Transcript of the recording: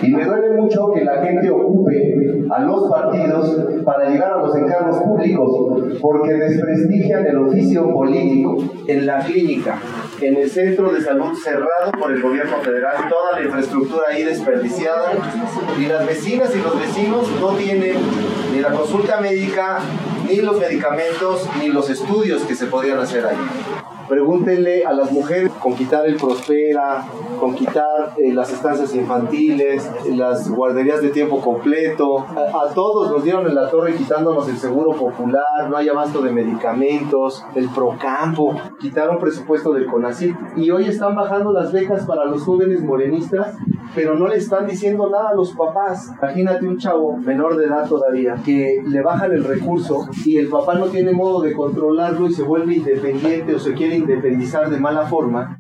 Y me duele mucho que la gente ocupe a los partidos para llegar a los encargos públicos, porque desprestigian el oficio político. En la clínica, en el centro de salud cerrado por el gobierno federal, toda la infraestructura ahí desperdiciada, y las vecinas y los vecinos no tienen ni la consulta médica, ni los medicamentos, ni los estudios que se podían hacer ahí. Pregúntenle a las mujeres con quitar el Prospera, con quitar las estancias infantiles, las guarderías de tiempo completo. A todos nos dieron en la torre quitándonos el seguro popular, no hay abasto de medicamentos, el Procampo, quitaron presupuesto del CONACYT y hoy están bajando las becas para los jóvenes morenistas, pero no le están diciendo nada a los papás. Imagínate un chavo menor de edad todavía que le bajan el recurso y el papá no tiene modo de controlarlo y se vuelve independiente o se quiere independizar de mala forma.